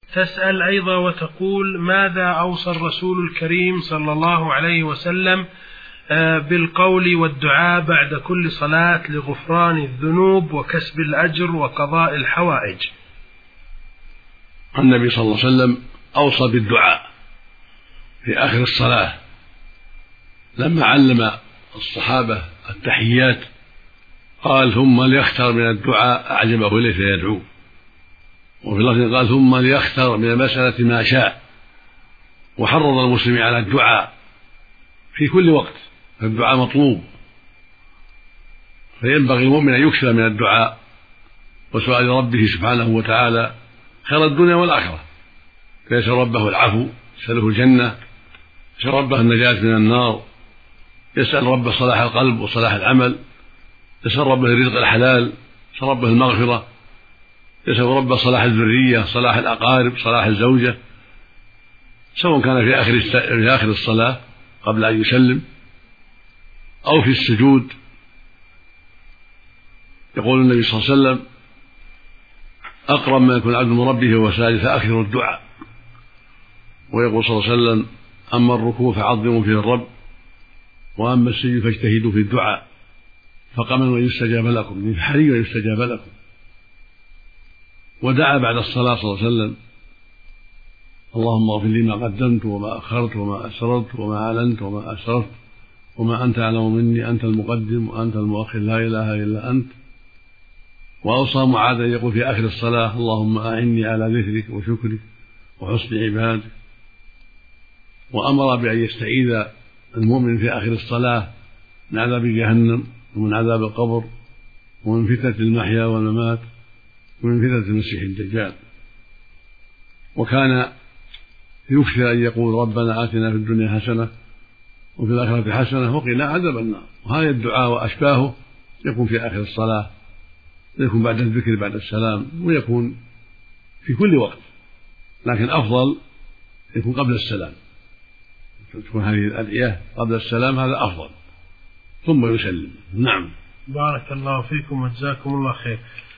تسأل أيضا وتقول: ماذا أوصى الرسول الكريم صلى الله عليه وسلم بالقول والدعاء بعد كل صلاة لغفران الذنوب وكسب الأجر وقضاء الحوائج؟ النبي صلى الله عليه وسلم أوصى بالدعاء في آخر الصلاة لما علم الصحابة التحيات، قال: ثم ليختر من الدعاء أعجبه إليه فيدعو. وفي اللفظ قال: ثم ليختر من المسألة ما شاء. وحرض المسلم على الدعاء في كل وقت، فالدعاء مطلوب، فينبغي المؤمن أن يكثر من الدعاء وسؤال ربه سبحانه وتعالى خير الدنيا والآخرة، فيسأل ربه العفو، يسأله الجنة، يسأل ربه النجاة من النار، يسأل ربه صلاح القلب وصلاح العمل، يسأل ربه الرزق الحلال، يسأل ربه المغفرة، يسأل ربه صلاح الذرية، صلاح الأقارب، صلاح الزوجة، سواء كان في آخر الصلاة قبل أن يسلم أو في السجود. يقول النبي صلى الله عليه وسلم: أقرب ما يكون العبد من ربه وهو ساجد فأكثر الدعاء. ويقول صلى الله عليه وسلم: أما الركوع فعظموا فيه الرب، وأما السجود فاجتهدوا في الدعاء، فقمن ويستجاب لكم، حري ويستجاب لكم. ودعا بعد الصلاة صلى الله عليه وسلم: اللهم اغفر لي ما قدمت وما أخرت وما أسررت وما أعلنت وما أسررت وما أنت أعلم مني، أنت المقدم وأنت المؤخر، لا إله إلا أنت. وأوصى معاذ أن يقول في آخر الصلاة: اللهم أعني على ذكرك وشكرك وحسن عبادك. وأمر بأن يستعيذ المؤمن في آخر الصلاة من عذاب جهنم ومن عذاب القبر ومن فتنة المحيا والممات ومن فتنة المسيح الدجال. وكان يكثر أن يقول: ربنا آتنا في الدنيا حسنة وفي الآخرة حسنة وقنا عذاب النار. وهذا الدعاء وأشباهه يكون في آخر الصلاة، ويكون بعد الذكر بعد السلام، ويكون في كل وقت، لكن أفضل يكون قبل السلام، تكون هذه الأدعية قبل السلام، هذا أفضل، ثم يسلم. نعم. بارك الله فيكم وجزاكم الله خير.